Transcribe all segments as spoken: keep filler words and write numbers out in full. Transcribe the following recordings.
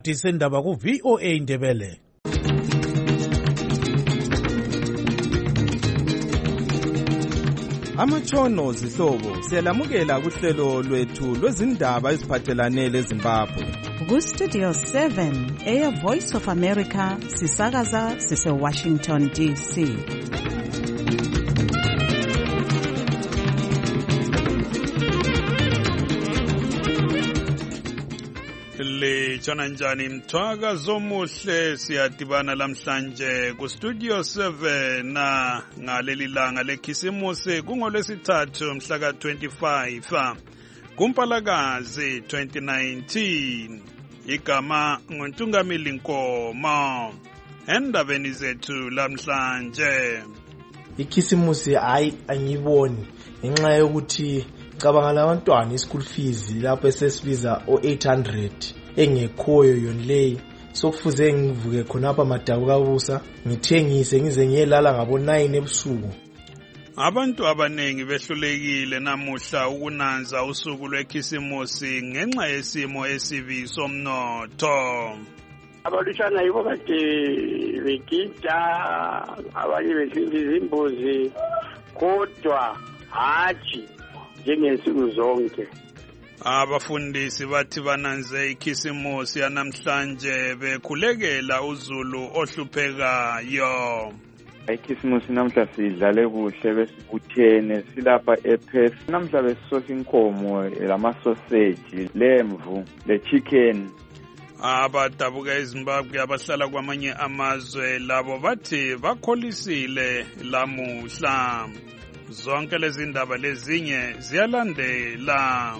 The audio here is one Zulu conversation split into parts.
Tisendaba ku V O A Ndebele. Amatshono zihlobo siyalamukela kuhlelo lwethu lwezindaba eziphathelane leZimbabwe. Ku Studio seven, Air Voice of America, sisakaza sise Washington D C. Le chona njani mthwaka zomuhle siyadibana lamhlanje ku Studio seven na ngaleli langa lekhisimusi kungolwesithathu mhla ka twenty-five kuMpalakazi twenty nineteen. Igama nguNtungamili Nkomo. Endabeni zethu lamhlanje, ikhisimusi hayi angiboni ngenxa yokuthi cabanga labantwana ischool fees lapho esesibiza o eight hundred engekhoyo yonleyi, sokufuze ngivuke khonapha madabu kabusa ngithengise ngize ngiyelala ngabo nine ebusuku. Abantu abanengi behlulekile namuhla ukunanza usuku lwekhisimusi ngenxa yesimo esibi somnotho. Abalishana yibo kade begida, abanye besinda izimbuzi, kodwa hatshi njengensuku zonke. Abafundisi bathi bananze ikhisimusi yanamhlanje bekhulekela uzulu ohluphekayo. Ikhisimusi namhla sidlale kuhle besibuthene silapha ePerth. Namhla besisosa inkomo lamasoseji, lemvu, lechicken. Abadabuka eZimbabwe abahlala kwamanye amazwe labo bathi bakholisile lamuhla. Zonke lezi ndaba lezinye ziyalandela.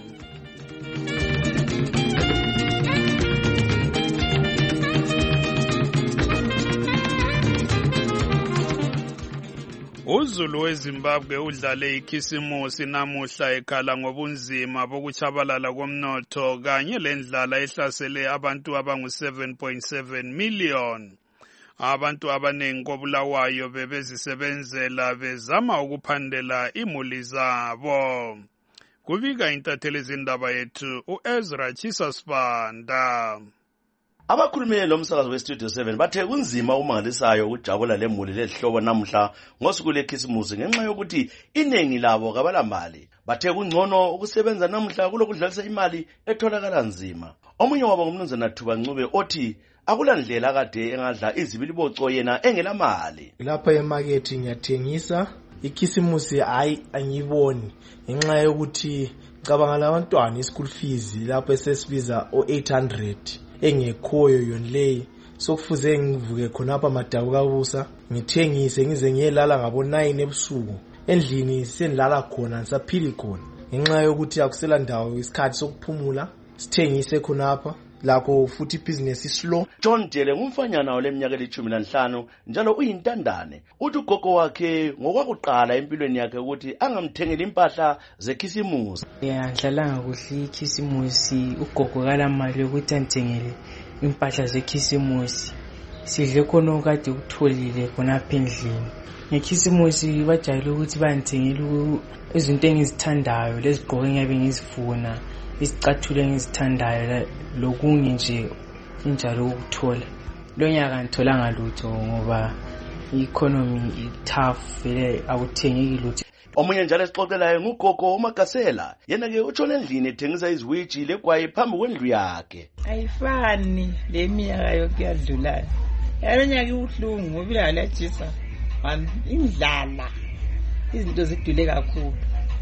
Uzulu weZimbabwe udlale ikhisimusi namuhla ekhala ngobunzima bokuchabalala komnotho kanye lendlala ehlasele abantu abangu seven point seven million. Abantu abanengi kobulawayo bebezisebenzela bezama ukuphandela imuli zabo. Kubika intatheli izindaba yethu uEzra Chisasbanda. Abakhulumeli lomsakazo weStudio seven bathe kunzima umangalisayo ukujabula lemuli lehlobo namuhla ngosuku lekhisimusi ngenxa yokuthi inengi labo kabalamali. Bathe kungcono ukusebenza namuhla kulokudlalisa imali etholakala nzima. Omunye wabo ngumnumzana Thuba Ncube othi akulandlela kade engadla izibiliboco yena engelamali. Lapha emarket ngiyathengisa, ikhisimusi hayi angiboni ngenxa yokuthi cabanga labantwana ischool fees lapho esesibiza o eight hundred engekhoyo yonleyi, sokufuze ngivuke khonapha madabu kabusa ngithengise ngize ngiyelala ngabo nine ebusuku. Endlini sendlala khona ngisaphili khona ngenxa yokuthi akusela ndawo isikhathi sokuphumula, sithengise khonapha lakho futhi business slow. John Jele ngumfanyana oleminyaka elithumi nanhlanu njalo uyintandane. Uthi ugogo wakhe ngokwakuqala empilweni yakhe ukuthi angamthengeli impahla zekhisimusi. Yandlalanga kuhle ikhisimusi, ugogo kalamali ukuthi angithengele impahla zekhisimusi. Sidle khona okade ukutholile khonapha endlini. Ngekhisimusi bajayele ukuthi bangithengele izinto engizithandayo lezigqoko engiyabe ngizifuna, isicathulo engizithandayo lokunye nje injalo ukuthola. Lo nyaka ngitholanga lutho ngoba i-economy tough vele awuthengeki lutho. Omunye njalo esixoxelayo ngugogo uMagasela, yena ke utshona endlini ethengisa iziwiji legwayi phambi kwendlu yakhe. Ayifani le minyaka yonke yadlulayo. Yalo nyaka ibuhlungu ngoba ilalajisa indlala, izinto zidule kakhulu.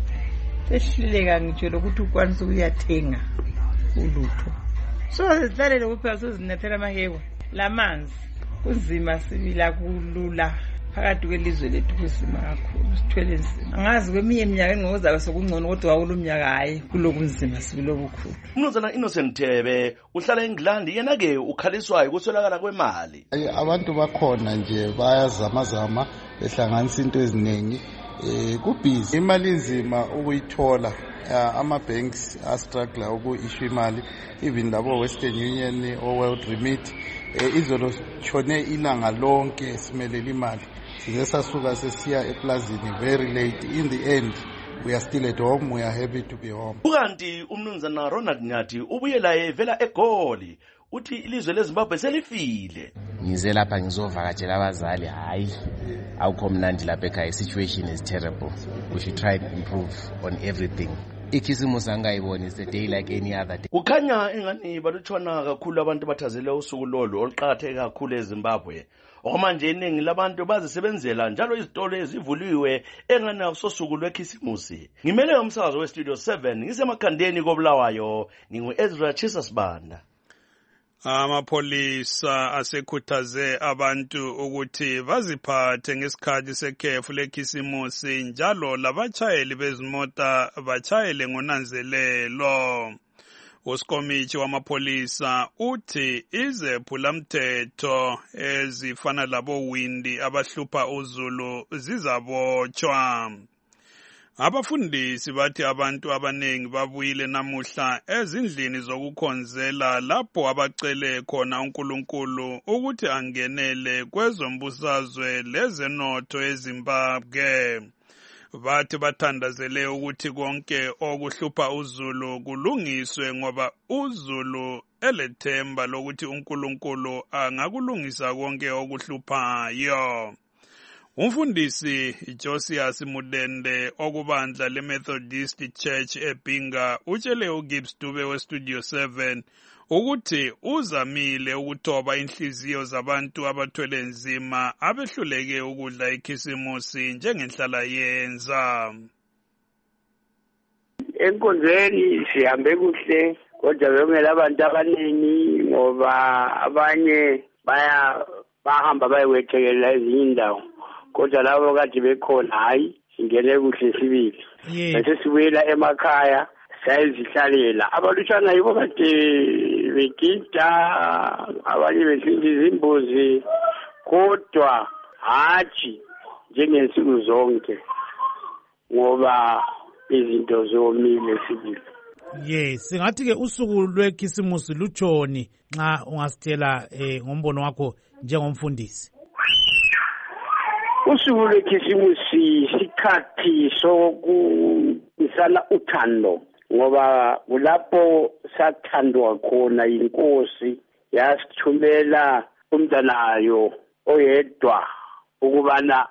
Sehluleka ngitsho lokuthi ukwanisa ukuyathenga ulutho. So sizalele kuphela sizinethela amaheko lamanzi kunzima, sibila kulula phakathi kwelizwe lethu kunzima kakhulu, sithwele nzima. Angazi kweminye iminyaka engozaba sokungcono kodwa wakulomnyaka hayi kulokunzima sibilo bukhulu. Umnumzana Innocent Thebe uhlala eNgilandi, yena ke ukhaliswayo ukuswelakala kwemali. Abantu bakhona nje bayazamazama behlanganisa into eziningi. Eh kubhizi imali nzima ukuyithola, ama banks a struggle uku-issue imali, even labo Western Union o World Remit izolo chone ilanga lonke simelela imali. Size sasuka sesiya eplazini very late. In the end we are still at home, we are happy to be home. Ukanti umnumzana Ronald Nyathi ubuyela evela eGoli uthi ilizwe leZimbabwe selifile. Ngize lapha ngizovakatshela abazali, hayi awukho mnandi lapha ekhaya, situation is terrible. We should try and improve on everything. Ikhisimusi angayiboni is a day like any other day. Kukhanya engani balutshwana kakhulu abantu bathazele usuku lolu oluqakatheke kakhulu eZimbabwe. Okwamanje iningi labantu bazisebenzela njalo izitolo ezivuliwe engani akusosuku lwekhisimusi. Ngimele umsakazo weStudio seven ngisemakhandeni koBulawayo, ngingu Ezra Chisasbanda. Amapholisa asekhuthaze abantu ukuthi baziphathe ngesikhathi sekhefu lekhisimusi njalo labachayeli bezimota bachayele ngonanzelelo. Usikomithi wamapholisa uthi izephulamthetho ezifana labo Windi abahlupha uZulu zizabotshwa. Abafundisi bathi abantu abanengi babuyile namuhla ezindlini zokukhonzela lapho abacele khona uNkulunkulu ukuthi angenele kwezombusazwe lezenotho eZimbabwe. Bathi bathandazele ukuthi konke okuhlupha uZulu kulungiswe ngoba uZulu elethemba lokuthi uNkulunkulu angakulungisa konke okuhluphayo. Umfundisi Josias Mudende okubandla leMethodist Church eBinga utshele uGibbs Dube weStudio seven ukuthi uzamile ukuthoba inhliziyo zabantu abathwele nzima abehluleke ukudla ikhisimusi njengenhlala yenza. Enkonzweni sihambe kuhle kodwa bengela abantu abaningi ngoba abanye baya bahamba bayewethekelela ezinye indawo. Kodwa labo kade bekhona hayi singene kuhle sibili. Bese sibuyela emakhaya sayizihlalela. Abalutshana yibo kade begida abanye besindiza imbuzi kodwa hathi njengensuku zonke ngoba izinto zomile sibili. Yes, singathi ke usuku lwekhisimusi lutshoni nxa ungasitshela eh, ngombono wakho njengomfundisi. Usuku lwekhisimusi isikhathi sokunisana uthando ngoba kulapho sathandwa khona inkosi yasithumela umntanayo oyedwa ukubana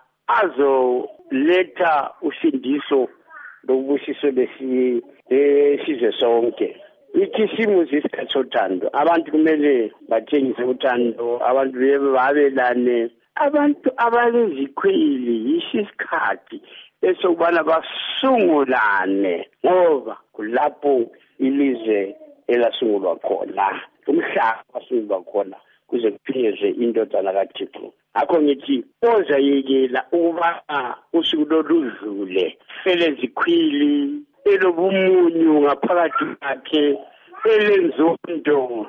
azoletha usindiso lokubusiso lesizwe sonke. Ikhisimusi isikhathi sothando, abantu kumele batshengise uthando, abantu babelane. Abantu abalezikhwili yisikhathi esokubana basungulane ngoba kulapho ilizwe elasungulwa khona, umhlaba wasungulwa khona kuze kuphinyezwe indodana kaThixo. Akho ngithi ozayekela ukuba usuku loludlule elezikhwili elobumunyu ngaphakathi kwakhe elenzondo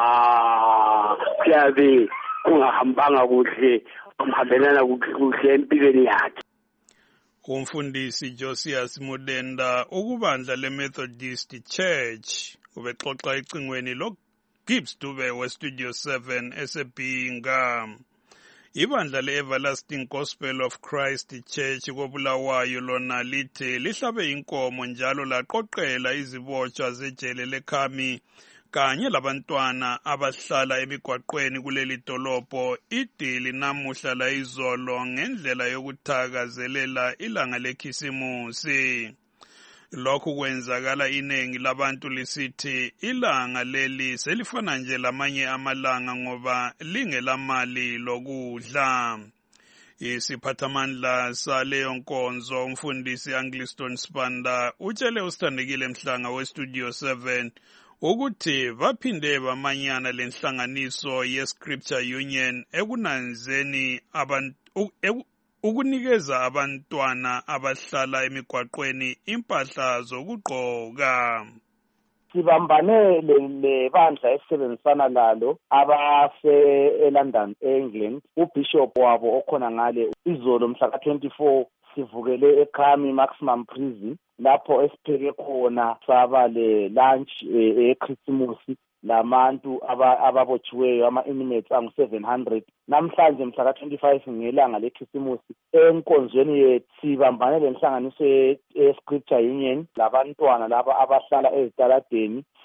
ah kuyabe kungahambanga kuhle umhambelana kuhle empilweni yakhe. Umfundisi Josias Mudenda ukubandla leMethodist Church ubexoxa icingweni lo Gibbs Dube weStudio seven eseBinga. Ibandla le-Everlasting Gospel of Christ Church koBulawayo lona lithe lihlabe inkomo njalo laqoqela izibotshwa zejele leKhami kanye labantwana abahlala emigwaqweni kuleli dolobho idili namuhla la izolo ngendlela yokuthakazelela ilanga lekhisimusi. Lokhu kwenzakala inengi labantu lisithi ilanga leli selifana nje lamanye amalanga ngoba lingelamali lokudla. Isiphathamandla saleyo nkonzo umfundisi Angliston Spanda utshele usithandekile Mhlanga weStudio seven ukuthi baphinde bamanyana lenhlanganiso yeScripture Union ekunanzeni abantu ukunikeza abantwana abahlala emigwaqweni impahla zokugqoka. Sibambane lebandla esebenzisana lalo abase eLondon eEngland, uBishop wabo okhona ngale izolo mhla ka twenty-four sivukele eKhami Maximum Prison lapho esipheke khona saba le lunch eChristmas labantu ababotshiweyo ama-inmates angu seven hundred. Namhlanje mhla ka twenty-five ngelanga leChristmas enkonzweni yethu sibambane lenhlanganiso yeScripture Union labantwana laba abahlala ezitaladeni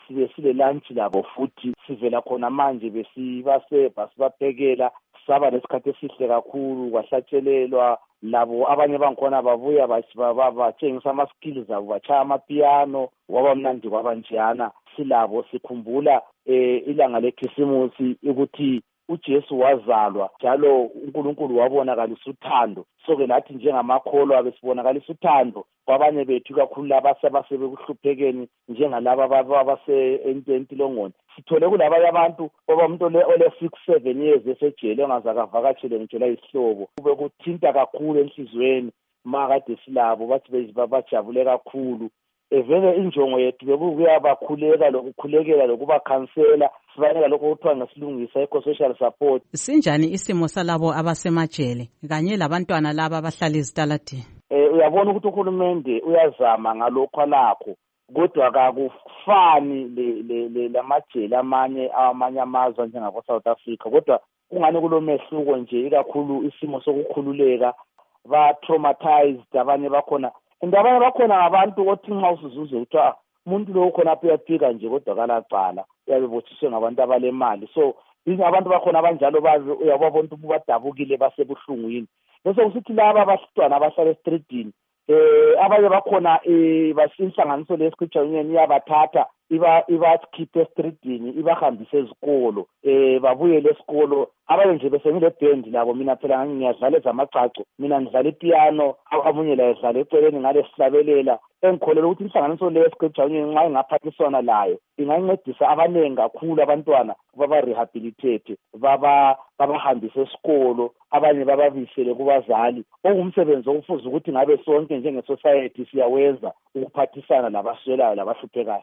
sibe sile lunch labo futhi sivela khona manje besibasebha sibaphekela saba lesikhathi esihle kakhulu kwahlatshelelwa labo abanye bangikhona babuya batshengisa ama-skills abo bachaya amapiano kwaba mnandi kwabanjeyana silabo sikhumbula eh ilanga lekhisimusi ukuthi uJesu wazalwa njalo uNkulunkulu wabonakalisa uthando soke nathi njengamakholwa besibonakaliswa uthando kwabanye bethu kakhulu laba sebekuhluphekeni njengalaba abase entilongoni sithole kulabanye abantu oba umuntu ole six seven years esejele ongazakavakatshele ngitsho la isihlobo kube kuthinta kakhulu enhlizweni makade silabo bathi bajabule kakhulu evele injongo yethu bekuya bakhuleka lokukhulekela lokubakhansela sibanika lokho kuthiwa ngesilungisa eco-social support. Sinjani isimo salabo abasemajele kanye labantwana laba abahlala ezitaladini? Eh uyabona ukuthi uhulumende uyazama ngalokho alakho kodwa akufani le lamajele amanye amanye amazwe njengabo South Africa kodwa kungani kulomehluko nje ikakhulu isimo sokukhululeka ba traumatized abanye bakhona indabanye bakhona abantu othi nxa usuzuze ukuthi umuntu lo khona apha uyaphika nje kodwa kalacala uyabebothiswe ngabantu abalemali so abantu bakhona abanjalo bazi uyabona ukuthi badabukile basebuhlungwini bese usithi laba abasitwana abahlala estreetini eh abanye bakhona eh basinhlanganiso lescripture union iyabathatha iba ibakhiphe estreetini ibahambise ezikolo eh babuyele esikolo abanye nje bese ngile band labo mina phela ngiyadlala ezamacaco mina ngidlala ipiano amunye la edlala eceleni ngale sihlabelela engikholela ukuthi inhlanganiso lescripture union nxa ingaphathiswana layo ingancedisa abanengi kakhulu abantwana baba rehabilitate baba babahambise esikolo abanye bababisele kubazali okungumsebenzi okufuza ukuthi ngabe sonke njenge society siyawenza ukuphathisana labaswelayo labahluphekayo.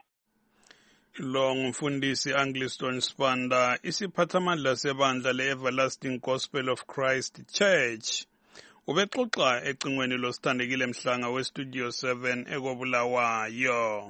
Lo ngumfundisi Angliston Spanda, isiphathamandla sebandla le-Everlasting Gospel of Christ Church. Ubexoxa ecingweni losithandekile Mhlanga we-Studio seven ekobulawayo.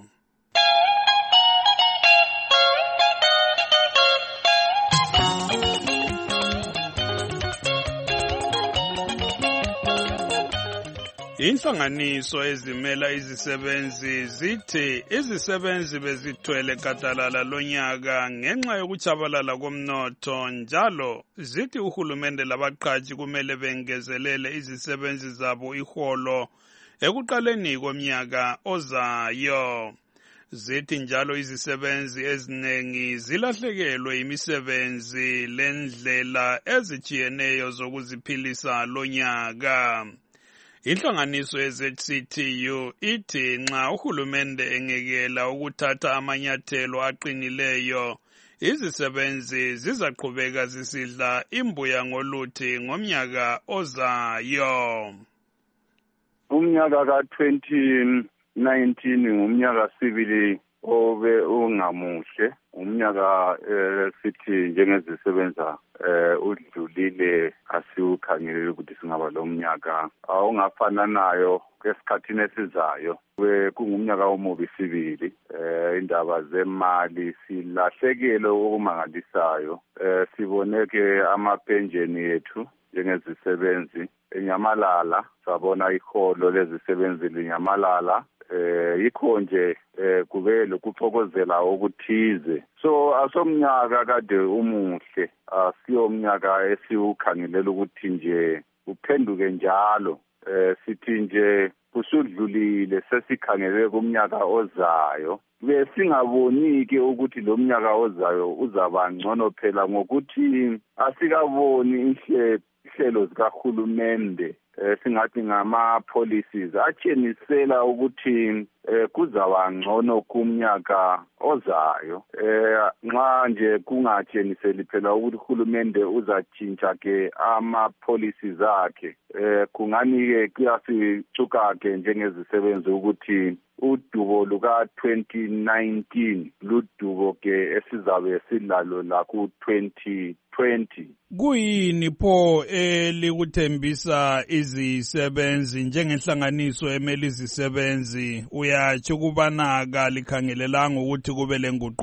Inhlanganiso ezimela izisebenzi zithi izisebenzi bezithwele gadalala lonyaka ngenxa yokuchabalala komnotho njalo zithi uhulumende labaqhaji kumele bengezelele izisebenzi zabo iholo ekuqaleni komnyaka ozayo. Zithi njalo izisebenzi ezinengi zilahlekelwe imisebenzi lendlela ezijiyeneyo zokuziphilisa lonyaka. Inhlanganiso ye-Z C T U ithi nxa uhulumende engekela ukuthatha amanyathelo aqinileyo izisebenzi zizaqhubeka zisidla imbuya ngoluthi ngomnyaka ozayo. Umnyaka ka twenty nineteen ngumnyaka sibili obe ungamuhle umnyaka sithi njengezisebenza eh udlulile asiwukhangelele ukuthi singaba lo mnyaka awungafana nayo kwesikhathini esizayo kungumnyaka omubi sibili eh indaba zemali silahlekele okumangalisayo eh siboneke amapenjeni yethu njengezisebenzi enyamalala sabona iholo lezisebenzi linyamalala eh yikho nje eh kube lokuphokozela okuthize so asomnyaka kade umuhle asiyomnyaka esiwukhangelela ukuthi nje uphenduke njalo eh sithi nje kusudlulile sesikhangelele kumnyaka ozayo besingabonike ukuthi lo mnyaka ozayo uzaba ngcono phela ngokuthi asikaboni inhlelo zikahulumende eh singathi ngama policies atshenisela ukuthi eh kuzaba ngcono kumnyaka ozayo eh nxa nje kungatsheniseli phela ukuthi uhulumende uzatshintsha ke ama policies akhe eh kungani ke kuyasicuka ke njengezisebenzi ukuthi udubo luka twenty nineteen ludubo ke esizabe silalo la ku twenty twenty. Kuyini pho elikuthembisa izisebenzi njengenhlanganiso emeli izisebenzi uyatsho kubanaka likhangelelanga ukuthi kube lenguquko?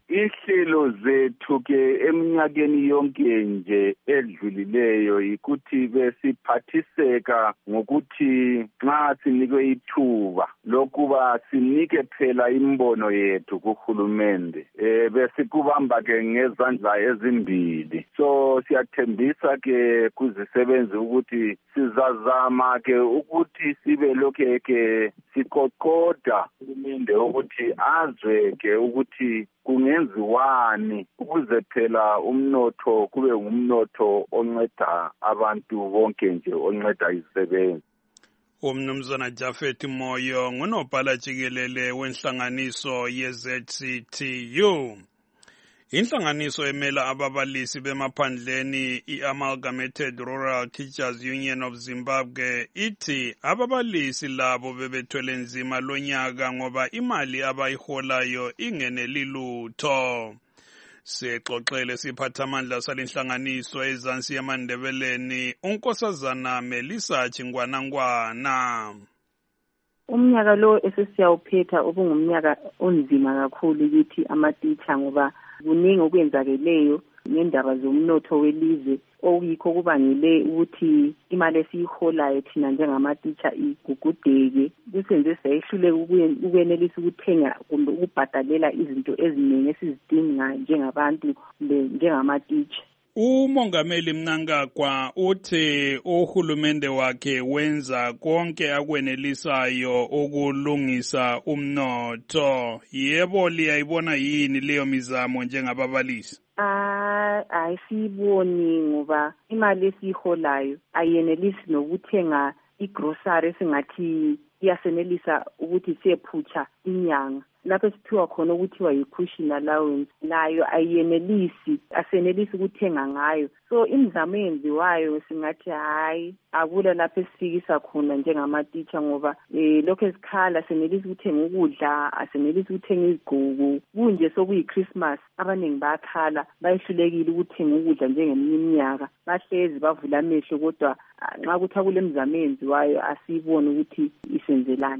ihlelo zethu ke eminyakeni yonke nje edlulileyo ikuthi besiphathiseka ngokuthi nxa sinikwe ithuba lokuba sinike phela imbono yethu kuhulumende eh besikubamba ke ngezandla ezimbili. So siyathembisa ke kuzisebenzi ukuthi sizazama ke ukuthi sibe lokhe ke siqoqoda uhulumende ukuthi azwe ke ukuthi kungenziwani ukuze phela umnotho kube ngumnotho onceda abantu bonke nje onceda izisebenzi. Umnumzana Jafet Moyo ngunobhala jikelele wenhlanganiso ye-Z C T U. Inhlanganiso emela ababalisi bemaphandleni i-Amalgamated Rural Teachers Union of Zimbabwe ithi ababalisi labo bebethwele nzima lonyaka ngoba imali abayiholayo ingeneli lutho. Sixoxele siphathamandla salenhlanganiso ezansi yamandebeleni unkosazana Melissa Chingwanangwana. Umnyaka lo esesiyawuphetha ubungumnyaka onzima kakhulu kithi amatitsha ngoba kuningi okwenzakeleyo ngendaba zomnotho welizwe okuyikho kubangele ukuthi imali esiyiholayo thina njengamatitsha igugudeke kusenze sayehlule ukwenelisa ukuthenga kumbe ukubhadalela izinto eziningi esizidinga njengabantu njengamatitsha. Umongameli Mnangagwa uthi uhulumende wakhe wenza konke akwenelisayo ukulungisa umnotho. Yebo liyayibona yini leyo mizamo njengababalisi? Ah, ayisiboni ngoba imali esiholayo ayenelisi nokuthenga igrocery singathi iyasenelisa ukuthi siyephutsha inyanga. Lapho sithiwa khona ukuthiwa yi-cushion allowance nayo ayenelisi asenelisi ukuthenga ngayo. So imizamo eyenziwayo singathi hayi akula lapho esifikisa khona njengamatitsha ngoba eh lokho esikhala senelisi ukuthenga ukudla asenelisi ukuthenga izigqoko kunje sokuyi-Christmas abaningi bakhala bayihlulekile ukuthenga ukudla njengeminye iminyaka bahlezi bavula amehlo kodwa nxa kuthi akule mizamo eyenziwayo asibone ukuthi isenzelani.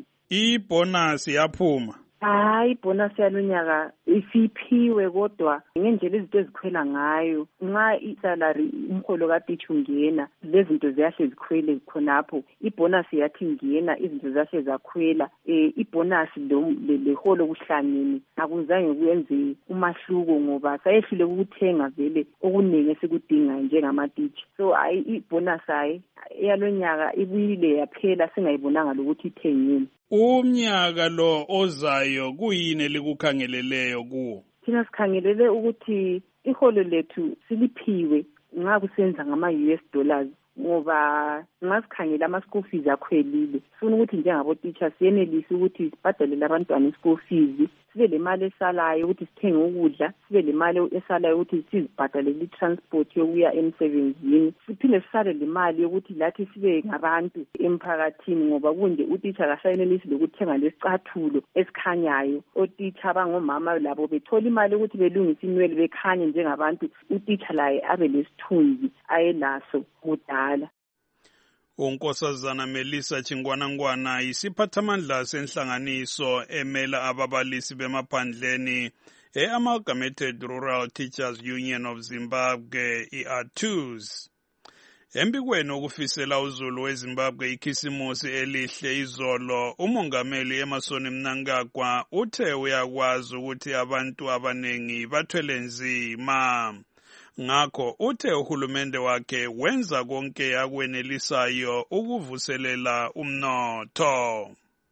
Ibonus yaphuma. Hayi ibonus yalonyaka isiphiwe kodwa ngendlela izinto ezikhwela ngayo nxa isalary umholo katitsha ungena lezinto ziyahle zikhwele khonapho ibonus yathi ingena izinto zahle zakhwela eh ibonus leholo kuhlangene akuzange kuyenze umahluko ngoba sayehlule ukuthenga vele okuningi esikudinga njengamatitsha. So ayi ibonus ayi yalonyaka ibuyile yaphela singayibonanga lokuthi ithengeni. Umnyaka lo ozayo kuyini elikukhangeleleyo kuwo? Thina sikhangelele ukuthi iholo lethu siliphiwe nxa kusenza ngama-U S dollars ngoba nxa sikhangela ama-school fees akhwelile sifuna ukuthi njengabotitsha siyenelise ukuthi sibhadalele abantwana i-school fees sibe le mali esalayo ukuthi sithenge ukudla sibe le mali esalayo ukuthi sizibhadalele i-transport yokuya emsebenzini siphinde sisale le mali yokuthi lathi sibe ngabantu emphakathini ngoba kunje utitsha kasayenelisi lokuthenga lesicathulo esikhanyayo. Otitsha abangomama labo bethola imali ukuthi belungise inwele bekhanye njengabantu utitsha laye abe lesithunzi ayelaso kudala. Unkosazana Melissa Chingwanangwana isiphathamandla senhlanganiso emela ababalisi bemaphandleni e-Amalgamated Rural Teachers Union of Zimbabwe i-A T U Z. Embikweni okufisela uzulu weZimbabwe ikhisimusi elihle izolo umongameli Emmerson Mnangagwa uthe uyakwazi ukuthi abantu abanengi bathwele nzima. Ngakho uthe uhulumende wakhe wenza konke akwenelisayo ukuvuselela umnotho.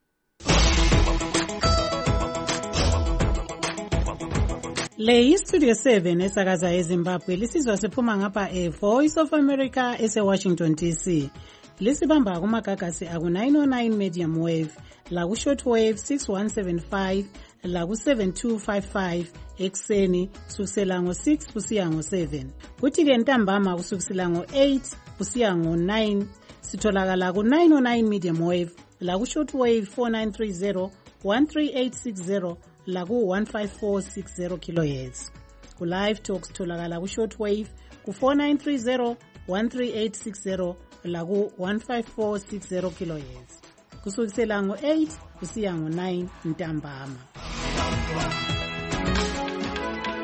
Le yi-Studio seven esakaza eZimbabwe lisizwa siphuma ngapha e-Voice of America ese-Washington D C. Lisibamba kumagagasi aku-nine oh nine medium wave, laku-short wave six one seven five, laku-seven two five five ekseni kusukisela ngo-six kusiya ngo-seven. Kuthi-ke ntambama kusukisela ngo-eight kusiya ngo-nine sitholakala ku-nine oh nine medium wave, laku-short wave four nine three zero, one three eight six zero, laku one five four six zero kilohertz. Ku live talks tholakala ku short wave ku four nine three zero, one three eight six zero, laku one five four six zero kilohertz. Kusukisela ngo-eight kusiya ngo-nine ntambama.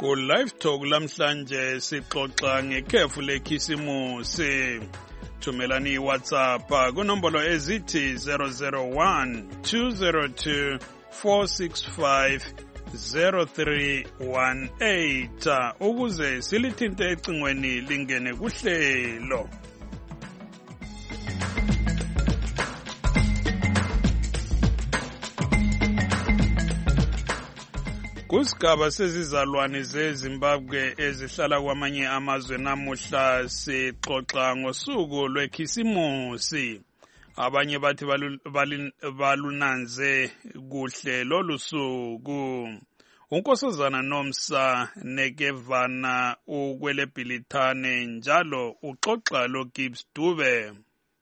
Ku Live Talk lamhlanje sixoxa ngekhefu lekhisimusi. Thumelani WhatsApp kunombolo ezithi zero zero one two zero two four six five zero three one eight ukuze silithinte ecingweni lingene kuhlelo. Kusigaba sezizalwane zeZimbabwe ezihlala kwamanye amazwe namuhla sixoxa ngosuku lwekhisimusi. Abanye bathi balunanze kuhle lolu suku. Unkosazana Nomsa Nekevana ukwelebhilithane njalo uxoxa lo Gibbs Dube.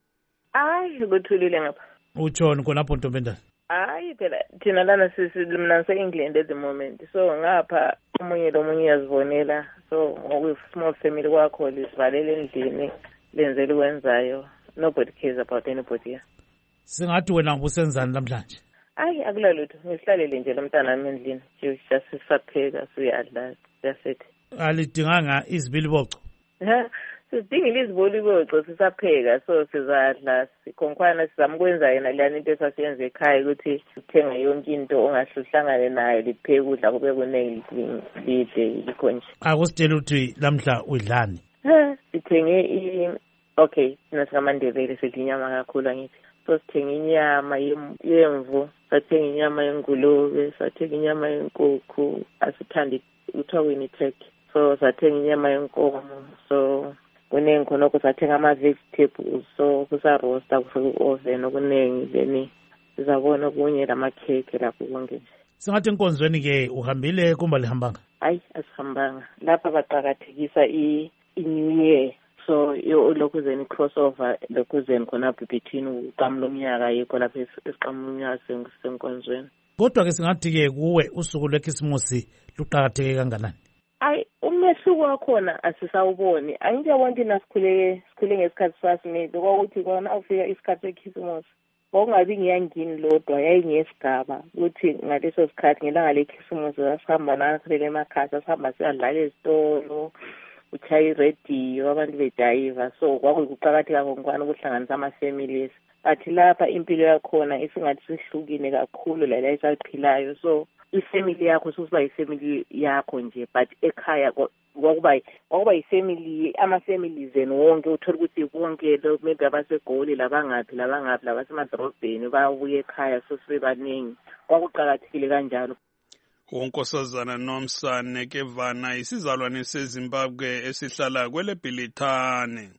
Hayi kuthulile ngapha. Utshoni khonapho Ntombendana? Hayi phela thina lana sisimna se-England at the moment, so ngapha umunye lomunye yazibonela, so ngokuyi small family kwakho lisivalele endlini lenzele ukwenzayo, nobody cares about anybody here. Singathi wena ubusenzani namhlanje? Hayi akulalutho, ngisihlalele nje lomntana wami endlini, just sisapheka siyadla, that's it. Alidinganga izibiliboco? Ha, sidingile izibiliboco sisapheka, so sizadla sikhonkhwana sizamkwenza yena leyana into esasiyenza ekhaya ukuthi uthenga yonke into ongahluhlangane nayo lipheke ukudla kube kuningi lide likho nje. Akusitshela ukuthi lamhla udlani? Ha, sithenge i okay, thina sikaMandebele sidla inyama kakhulu angithi. So sithenge inyama yemvu, sathenga inyama yengulube, sathenga inyama yenkukhu, asithandi uthawini turkey. So sathenga inyama yenkomo, so kuningi khonokho sathenga ama-vegetables, so kusa-roaster kuse-oven okuningi, then sizabona kunye lamakhekhe lapho konke nje. Singathi enkonzweni-ke uhambile kumba lihambanga? Hayi, asihambanga. Lapha baqakathekisa i-New Year, so lokhuzeni crossover, lokhuzeni khonapho between uqamu lomnyaka yikho lapho esiqamu lomnyaka senkonzweni. Kodwa-ke singathi-ke kuwe usuku lwekhisimusi luqakatheke kanganani? Hayi, umehluko wakhona asisawuboni. Angiyabona ukuthi nasikhule sikhule ngesikhathi sasimile kwakuthi kona ufika isikhathi sekhisimusi kwakungabi ngiyangini lodwa, yayingesigaba ukuthi ngaleso sikhathi ngelanga lekhisimusi sasihamba nasilele emakhaya, sasihamba siyadlala ezitolo, uchayi radio, abantu bedayiva, so kwakuqakatheka konkwana ukuhlanganisa ama-families. Athi lapha impilo yakhona isingathi sihlukile kakhulu lala esayiphilayo, so ifamily yakho susiba ifamily yakho nje, but ekhaya kwakuba kwakuba ifamily, ama-families and wonke uthola ukuthi bonke maybe abasegoli labangaphi labangaphi labasemadrobheni babuye ekhaya, so sibe baningi, kwakuqakathekile kanjalo. Unkosazana Nomsa Nekevana isizalwane seZimbabwe esihlala kwelebhilithane.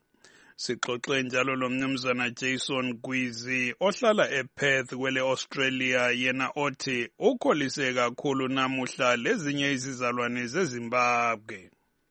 Sixoxe njalo lo mnumzana Jason Gwizi ohlala ePerth kwele Australia, yena othi ukholise kakhulu namuhla lezinye izizalwane zeZimbabwe.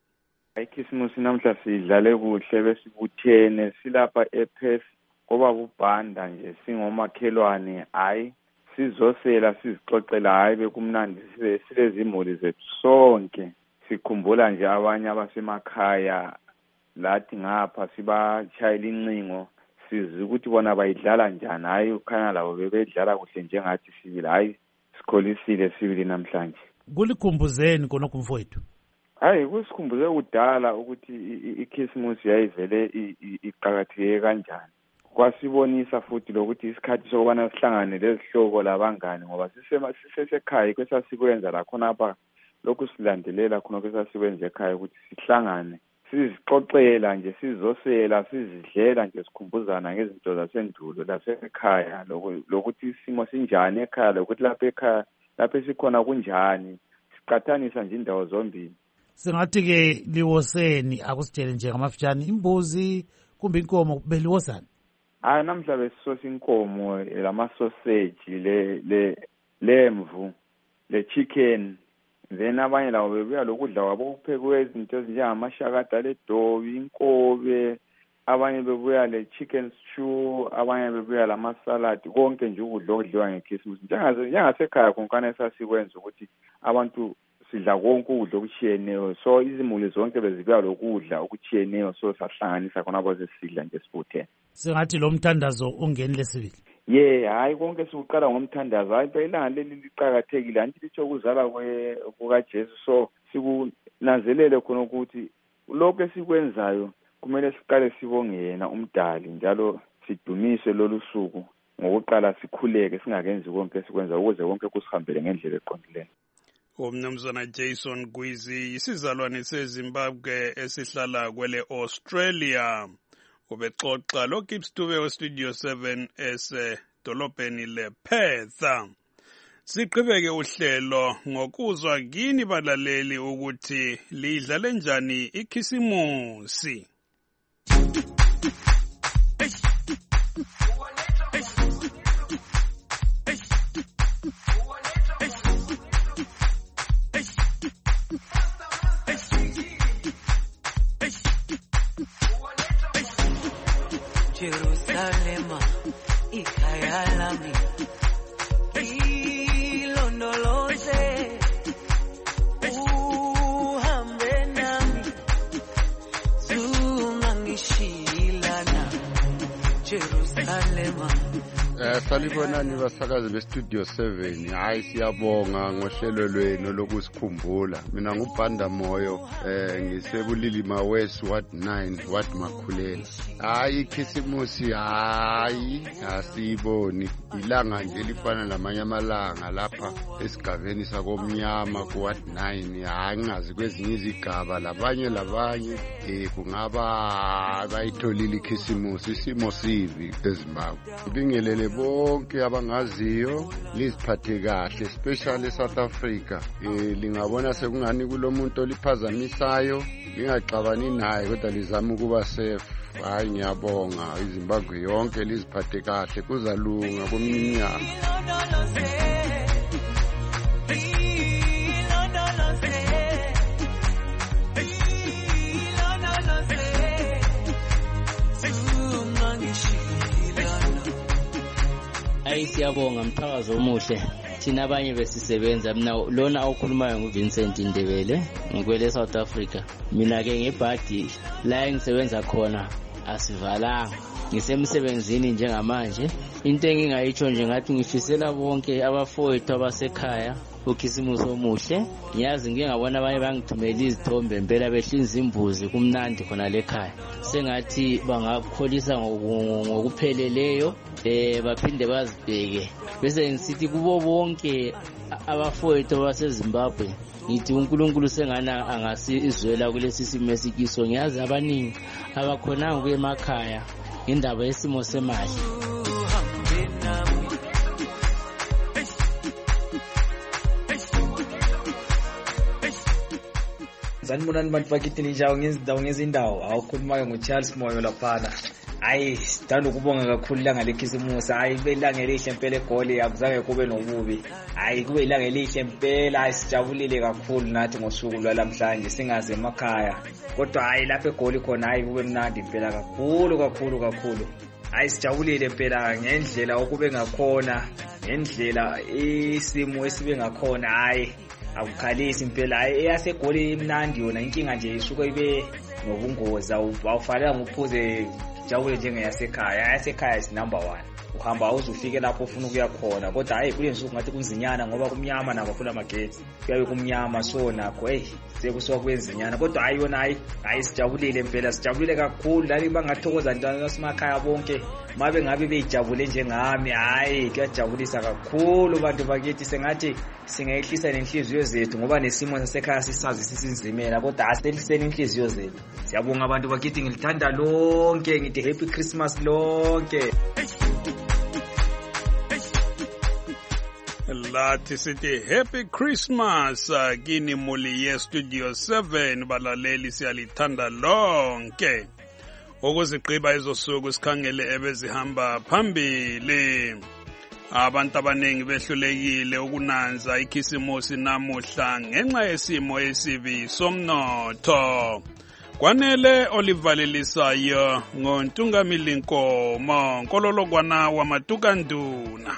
Ikhisimusi namhla sidlale kuhle besibuthene silapha ePerth ngoba ubhanda nje singomakhelwane, hayi sizosela sizixoxela, hayi bekumnandi silezimuli zethu sonke, sikhumbula nje abanye abasemakhaya lathi ngapha sibachayela incingo sizi ukuthi bona bayidlala njani, hayi ukhanya labo bebedlala kuhle njengathi sibili, hayi sikholisile sibili namhlanje. Kulikhumbuzeni konke mfowethu? Hayi kusikhumbuze kudala ukuthi ikhisimusi yayivele iqakatheke kanjani. Kwasibonisa futhi lokuthi isikhathi sokubana sihlangane lezihloko labangani ngoba sisesekhaya kwesasikwenza la khona apha lokhu silandelela khona kwesasikwenza ekhaya ukuthi sihlangane sizixoxela nje, sizosela, sizidlela nje, sikhumbuzana ngezinto zasendulo lasekhaya, lokuthi isimo sinjani ekhaya, lokuthi lapha ekhaya lapha esikhona kunjani, siqathanisa nje indawo zombili. Singathi-ke liwoseni, akusitshele nje ngamafitshane, imbuzi kumbe inkomo beliwosani? Hayi namhla besisosa inkomo, lama-sausage, le lemvu, le chicken, then abanye labo bebuya lokudla kwabo kuphekwe izinto ezinjengamashakada ledobi, inkobe, abanye bebuya le chicken stew, abanye bebuya lama-salad, konke nje ukudla okudliwa ngekhisimusi. Njengasekhaya konkana esasikwenza ukuthi abantu sidla konke ukudla okutshiyeneyo, so izimuli zonke bezibuya lokudla okutshiyeneyo, so sahlanganisa khona abo sesidla nje sibuthene. Singathi lo mthandazo ungeni lesibili? Ye, hayi konke sikuqala ngomthandazo, hayi phela ilanga leli liqakathekile, anti litsho ukuzala kukaJesu, so sikunanzelele khona ukuthi lokho esikwenzayo kumele siqale sibonge yena umdali njalo sidumise lolu suku ngokuqala sikhuleke singakenzi konke esikwenza ukuze konke kusihambele ngendlela eqondileyo. Umnumzana Jason Gwizi isizalwane seZimbabwe esihlala kwele Australia ubexoxa lo Gibbs Dube we Studio seven esedolobheni lePerth. Siqhubeke uhlelo ngokuzwa kini balaleli ukuthi lidlale njani ikhisimusi. Jerusalema ikhaya lami ilondoloze uhambe nami zungangishilana Jerusalema. Eh salibonani basakazi be Studio seven. Hayi siyabonga ngohlelo lwenu lokusikhumbula. Mina ngubhanda moyo eh ngisebulilima West Ward nine Ward Makhulela. Hayi ikhisimusi hayi asiboni ilanga nje lifana lamanye amalanga lapha esigabeni sakomnyama ku Ward nine. Hayi ngazi kwezinye izigaba labanye labanye eh kungaba bayitholile ikhisimusi isimo sivi eZimbabwe. Ibingelele bonke abangaziyo liziphathe kahle especially eSouth Africa. Eh lingabona sekungani kulomuntu oliphazamisayo lingaxabani naye kodwa lizama ukuba safe. Hayi ngiyabonga iZimbabwe yonke liziphathe kahle kuzalunga kumnyama. Hayi siyabonga mthakazo omuhle. Thina abanye besisebenza mina lona okhulumayo nguVincent Ndebele ngikwele South Africa. Mina ke ngebhadi la engisebenza khona asivalanga. Ngisemsebenzini njengamanje. Into engingayitsho nje ngathi ngifisela bonke abafowethu abasekhaya ukhisimusi omuhle. Ngiyazi ngike ngabona abanye bangithumela izithombe impela behlinza imbuzi kumnandi khona lekhaya. Sengathi bangakholisa ngokupheleleyo eh baphinde bazibheke. Bese ngisithi kubo bonke abafowethu abaseZimbabwe ngithi uNkulunkulu sengana angasizwela kulesi simo esikiso. Ngiyazi abaningi abakhona kuye emakhaya indaba yesimo semali. Sanibonani bantu bakithi ninjawo ngezindawo ngezindawo awukhulumayo ngoCharles Moyo laphana. Hayi sithanda ukubonga kakhulu ilanga lekhisimusi. Hayi belanga elihle impela egoli akuzange kube nobubi. Hayi kube ilanga elihle impela sijabulile kakhulu nathi ngosuku lwalamhlanje singaze emakhaya. Kodwa hayi lapha egoli khona hayi kube mnandi impela kakhulu kakhulu kakhulu. Hayi sijabulile impela ngendlela okube ngakhona ngendlela isimo esibe ngakhona. Hayi akukhalisi impela hayi eyasegoli imnandi yona inkinga nje isuka ibe nobungozi awufanele nguphuze jabule njengeyasekhaya. Yasekhaya is number one. Uhamba uzufike lapho ufuna ukuya khona kodwa hayi kule nsuku ngathi kunzinyana ngoba kumnyama nako phula amagetsi kuyabe kumnyama so nakho hey sekusuka kwenzinyana kodwa hayi yona hayi hayi sijabulile impela sijabulile kakhulu lani bangathokoza ntwana semakhaya bonke mabe ngabe bejabule njengami. Hayi kuyajabulisa kakhulu bantu bakithi sengathi singehlisa nenhliziyo zethu ngoba nesimo sasekhaya sisazi sisinzimela kodwa asihliseni inhliziyo zethu. Siyabonga abantu bakithi ngilithanda lonke ngithi happy Christmas lonke. Lathi sithi happy Christmas kini muli ye Studio seven balaleli siyalithanda lonke. Ukuziqiba izosuku sikhangele ebezihamba phambili. Abantu abanengi behlulekile ukunanza ikhisimusi namuhla ngenxa yesimo esibi somnotho. Kwanele olivalelisayo ngontungamili Nkomo Nkololokwana wamatukanduna.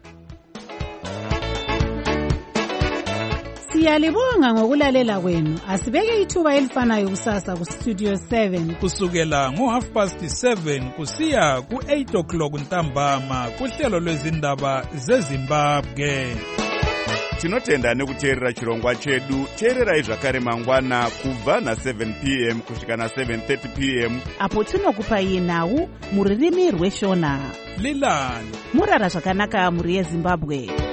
Siyalibonga ngokulalela kwenu. Asibeke ithuba elifanayo kusasa ku Studio seven kusukela ngo half past seven kusiya ku eight o'clock ntambama kuhlelo lwezindaba zeZimbabwe. tinotenda nekuteerera chirongwa chedu. teererai zvakare mangwana kubva na-seven p m kusvika na-seven thirty p m apo tinokupai nhau muririmi rweshona. lilani murara zvakanaka muri yezimbabwe.